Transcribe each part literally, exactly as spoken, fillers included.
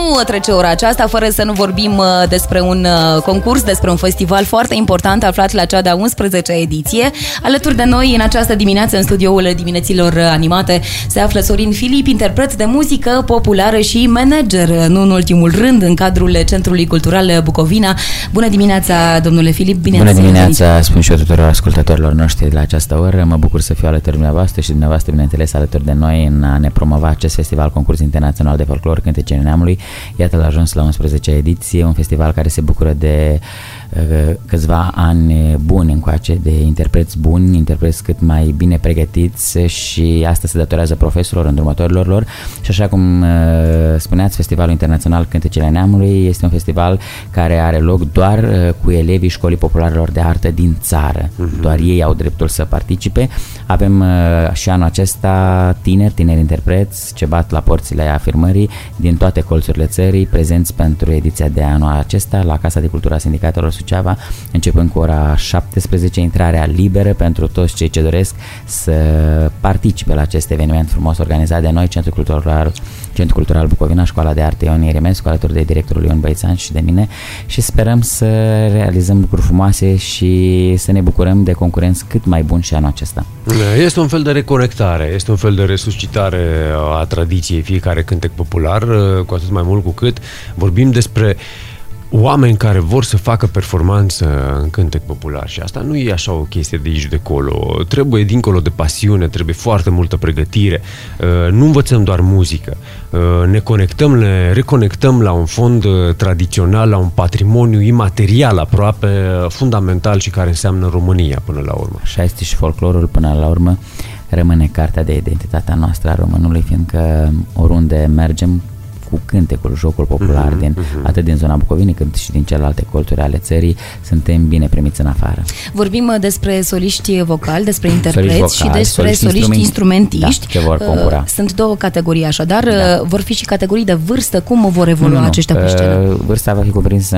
trece ora aceasta fără să nu vorbim despre un concurs, despre un festival foarte important aflat la cea de-a unsprezecea ediție. Alături de noi în această dimineață, în studioul dimineților animate, se află Sorin Filip, interpret de muzică populară și manager, nu în ultimul rând, în cadrul Centrului Cultural Bucovina. Bună dimineața, domnule Filip! Bine Bună dimineața, spun și eu tuturor ascultătorilor noștri la această oră. Mă bucur să fiu alături de dumneavoastră și dumneavoastră, bineînțeles, alături de noi în a ne promova acest festival, concurs internațional de folclor Cântecele Neamului. Iată, l-a ajuns la unsprezecea ediție, un festival care se bucură de uh, câțiva ani buni încoace, de interpreți buni, interpreți cât mai bine pregătiți, și asta se datorează profesorilor, îndrumătorilor lor. Și așa cum uh, spuneați, Festivalul Internațional Cântecele Neamului este un festival care are loc doar uh, cu elevii Școlii Popularelor de Artă din țară. Uh-huh. Doar ei au dreptul să participe. Avem uh, și anul acesta tineri, tineri interpreți ce bat la porțile afirmării din toate colțurile țării, prezenți pentru ediția de anul acesta la Casa de Cultură a Sindicatelor Suceava, începând cu ora șaptesprezece, intrarea liberă pentru toți cei ce doresc să participe la acest eveniment frumos organizat de noi, Centrul Cultural, Centrul Cultural Bucovina, Școala de Arte Ion Ieremescu, alături de directorul Ion Băițan și de mine, și sperăm să realizăm lucruri frumoase și să ne bucurăm de concurenți cât mai buni și anul acesta. Este un fel de reconectare, este un fel de resuscitare a tradiției fiecare cântec popular, cu atât mai mult cu cât vorbim despre oameni care vor să facă performanță în cântec popular, și asta nu e așa o chestie de aici de acolo. Trebuie dincolo de pasiune, trebuie foarte multă pregătire. Nu învățăm doar muzică, ne conectăm, ne reconectăm la un fond tradițional, la un patrimoniu imaterial aproape fundamental și care înseamnă România până la urmă. Așa este și folclorul până la urmă rămâne cartea de identitatea noastră a românului, fiindcă oriunde mergem cu cântecul, jocul popular, uh-huh, din, uh-huh. atât din zona Bucovinei cât și din celelalte colțuri ale țării, suntem bine primiți în afară. Vorbim despre soliști vocali, despre interpreți soliști vocali, și despre soliști, soliști instrumentiști. Da, ce vor concura. Sunt două categorii așadar, da. Vor fi și categorii de vârstă. Cum vor evolua nu, nu. aceștia pe scenă? Vârsta va fi cuprinsă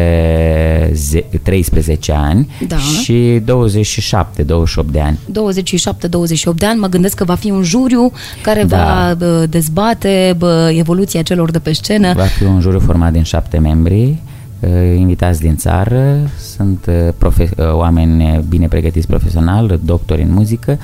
între treisprezece ani, da, și douăzeci și șapte douăzeci și opt de ani. douăzeci și șapte douăzeci și opt de ani, mă gândesc că va fi un juriu care da. va dezbate evoluția celor de pe scenă. Va fi un juriu format din șapte membri, invitați din țară, sunt profe- oameni bine pregătiți profesional, doctori în muzică.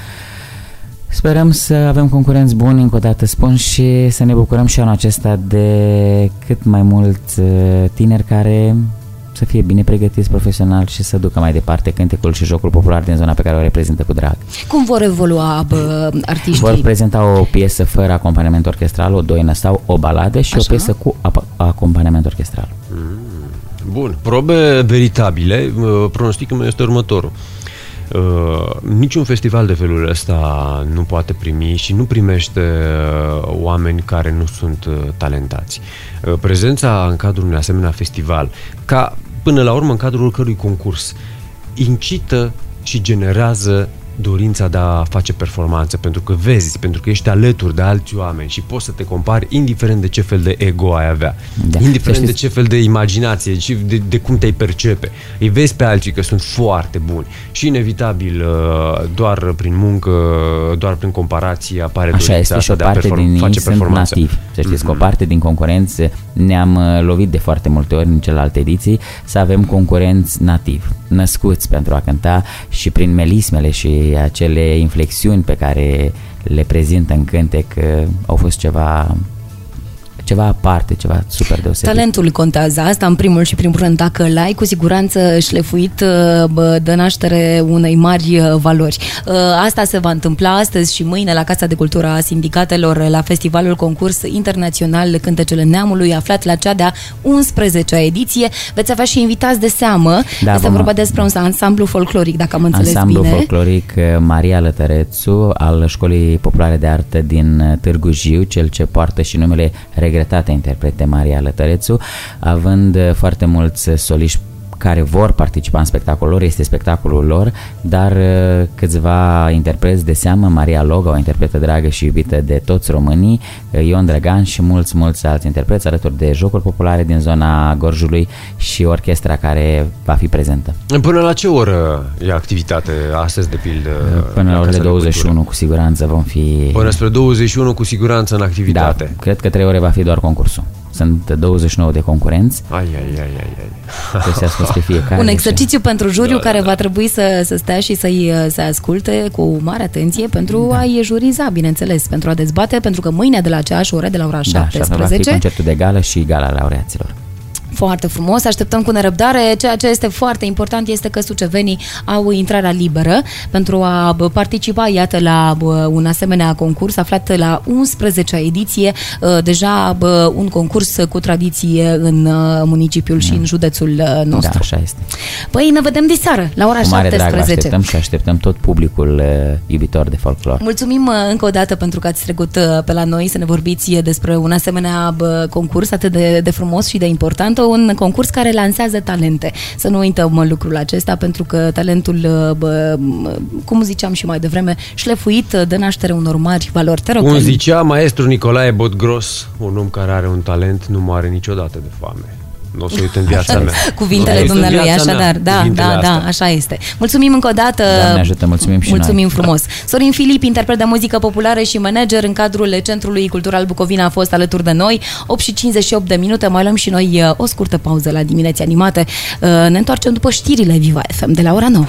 Sperăm să avem concurenți buni, încă o dată spun, și să ne bucurăm și anul acesta de cât mai mulți tineri care să fie bine pregătiți profesional și să ducă mai departe cântecul și jocul popular din zona pe care o reprezintă cu drag. Cum vor evolua bă, artiștii? Vor prezenta o piesă fără acompaniament orchestral, o doină sau o baladă, și așa? O piesă cu acompaniament orchestral. Mm, bun, probe veritabile. Pronosticul meu este următorul. Uh, niciun festival de felul ăsta nu poate primi și nu primește uh, oameni care nu sunt uh, talentați. Uh, prezența în cadrul unui asemenea festival, ca până la urmă în cadrul oricărui concurs, incită și generează dorința de a face performanță, pentru că vezi, pentru că ești alături de alți oameni și poți să te compari indiferent de ce fel de ego ai avea, da. indiferent de ce fel de imaginație, de, de cum te-ai percepe. Îi vezi pe alții că sunt foarte buni și inevitabil doar prin muncă, doar prin comparație apare așa dorința este, și o de a parte perform- din face sunt performanță. Nativi. Să știți mm-hmm. că o parte din concurenți ne-am lovit de foarte multe ori în celelalte ediții să avem concurenți nativi, născuți pentru a cânta, și prin melismele și acele inflexiuni pe care le prezintă în cântec au fost ceva ceva aparte, ceva super deosebit. Talentul contează, asta în primul și primul rând. Dacă l-ai, cu siguranță șlefuit, dă naștere unei mari valori. Asta se va întâmpla astăzi și mâine la Casa de Cultură a Sindicatelor, la Festivalul Concurs Internațional Cântecele Neamului, aflat la cea de-a unsprezecea ediție. Veți avea și invitați de seamă. Da, este vorba despre un ansamblu folcloric, dacă am înțeles ansamblu bine. Ansamblu folcloric Maria Lătărețu, al Școlii Populare de Artă din Târgu Jiu, cel ce poartă și numele regretată interprete Maria Lătărețu, având foarte mulți soliști care vor participa în spectacolul lor, este spectacolul lor, dar câțiva interpreți de seamă, Maria Loga, o interpretă dragă și iubită de toți românii, Ion Drăgan și mulți, mulți alți interpreți, alături de jocuri populare din zona Gorjului și orchestra care va fi prezentă. Până la ce oră e activitate astăzi, de pildă? Până la orele douăzeci și unu, cu siguranță vom fi... Până spre douăzeci și unu, cu siguranță în activitate. Da, cred că trei ore va fi doar concursul. Sunt douăzeci și nouă de concurenți. Ai, ai, ai, ai, ai. Trebuie să asculte fiecare. Un exercițiu și... pentru juriu da, care da, va da. trebui să, să stea și să-i să asculte cu mare atenție pentru da. a-i juriza, bineînțeles, pentru a dezbate, pentru că mâine de la aceeași oră, de la ora Da, șaptesprezece... va fi concertul de gală și gala laureaților. Foarte frumos, așteptăm cu nerăbdare. Ceea ce este foarte important este că sucevenii au intrarea liberă pentru a participa, iată, la un asemenea concurs aflat la unsprezecea ediție, deja un concurs cu tradiție în municipiul și în județul nostru. Da, așa este. Păi ne vedem diseară, la ora cu mare șaptesprezece. drag așteptăm și așteptăm tot publicul iubitor de folclor. Mulțumim încă o dată pentru că ați trecut pe la noi să ne vorbiți despre un asemenea concurs atât de, de frumos și de important. Un concurs care lansează talente. Să nu uităm lucrul acesta, pentru că talentul, cum ziceam și mai devreme, șlefuit, dă naștere unor mari valori. Te rog, cum zicea maestru Nicolae Botgros, un om care are un talent nu moare niciodată de foame. Nu o să uit în viața mea. Cuvintele dumnealui, așadar. Da, da, da, așa este. Mulțumim încă o dată. Doamne ajută, mulțumim și mulțumim noi. frumos. Sorin Filip, interpret de muzică populară și manager în cadrul Centrului Cultural Bucovina, a fost alături de noi. opt și cincizeci și opt de minute, mai luăm și noi o scurtă pauză la Dimineți Animate. Ne întoarcem după știrile Viva F M de la ora nouă.